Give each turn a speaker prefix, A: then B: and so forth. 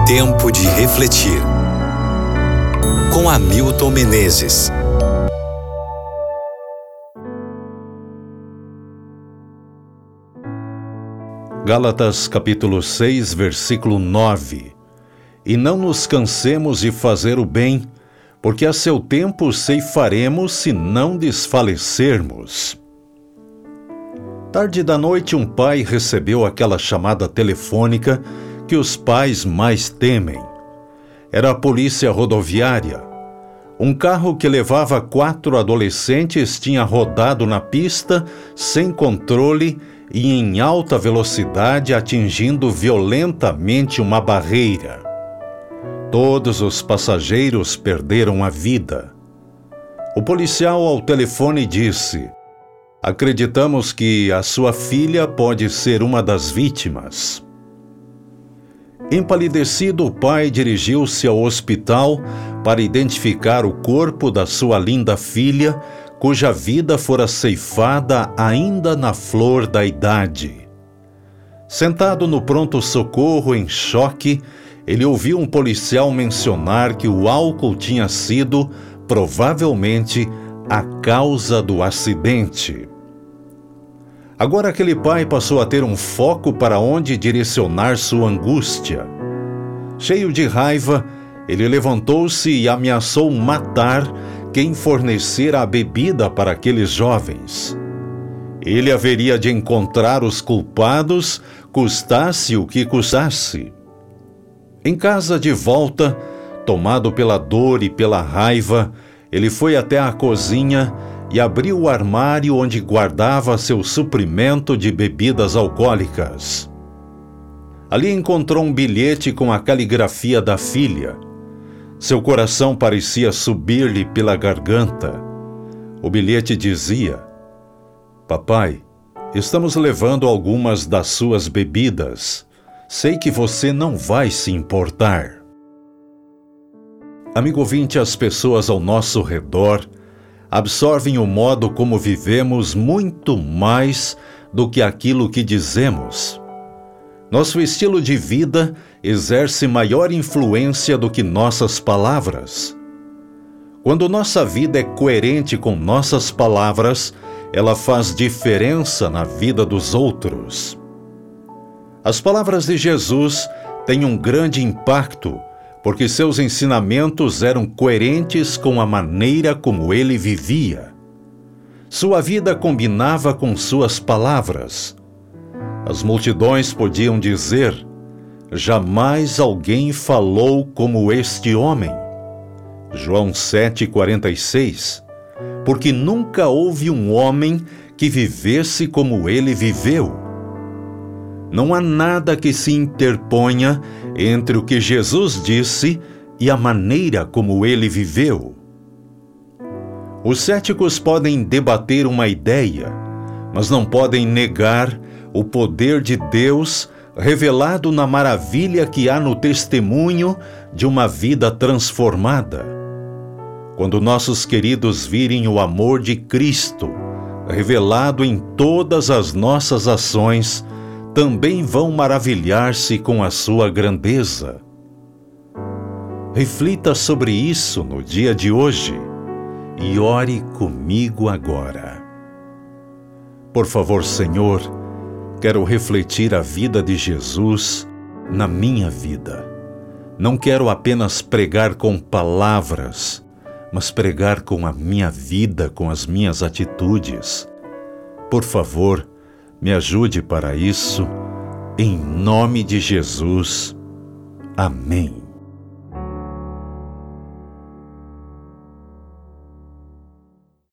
A: Tempo de refletir. Com Hamilton Menezes.
B: Gálatas capítulo 6, versículo 9. E não nos cansemos de fazer o bem, porque a seu tempo ceifaremos se não desfalecermos. Tarde da noite, um pai recebeu aquela chamada telefônica que os pais mais temem. Era a polícia rodoviária. Um carro que levava 4 adolescentes tinha rodado na pista sem controle e em alta velocidade, atingindo violentamente uma barreira. Todos os passageiros perderam a vida. O policial ao telefone disse: "Acreditamos que a sua filha pode ser uma das vítimas." Empalidecido, o pai dirigiu-se ao hospital para identificar o corpo da sua linda filha, cuja vida fora ceifada ainda na flor da idade. Sentado no pronto-socorro em choque, ele ouviu um policial mencionar que o álcool tinha sido, provavelmente, a causa do acidente. Agora aquele pai passou a ter um foco para onde direcionar sua angústia. Cheio de raiva, ele levantou-se e ameaçou matar quem fornecer a bebida para aqueles jovens. Ele haveria de encontrar os culpados, custasse o que custasse. Em casa de volta, tomado pela dor e pela raiva, ele foi até a cozinha e abriu o armário onde guardava seu suprimento de bebidas alcoólicas. Ali encontrou um bilhete com a caligrafia da filha. Seu coração parecia subir-lhe pela garganta. O bilhete dizia: "Papai, estamos levando algumas das suas bebidas. Sei que você não vai se importar." Amigo ouvinte, as pessoas ao nosso redor absorvem o modo como vivemos muito mais do que aquilo que dizemos. Nosso estilo de vida exerce maior influência do que nossas palavras. Quando nossa vida é coerente com nossas palavras, ela faz diferença na vida dos outros. As palavras de Jesus têm um grande impacto, porque seus ensinamentos eram coerentes com a maneira como ele vivia. Sua vida combinava com suas palavras. As multidões podiam dizer: "Jamais alguém falou como este homem." João 7,46. Porque nunca houve um homem que vivesse como ele viveu. Não há nada que se interponha entre o que Jesus disse e a maneira como ele viveu. Os céticos podem debater uma ideia, mas não podem negar o poder de Deus revelado na maravilha que há no testemunho de uma vida transformada. Quando nossos queridos virem o amor de Cristo revelado em todas as nossas ações, também vão maravilhar-se com a sua grandeza. Reflita sobre isso no dia de hoje e ore comigo agora. Por favor, Senhor, quero refletir a vida de Jesus na minha vida. Não quero apenas pregar com palavras, mas pregar com a minha vida, com as minhas atitudes. Por favor, me ajude para isso, em nome de Jesus. Amém.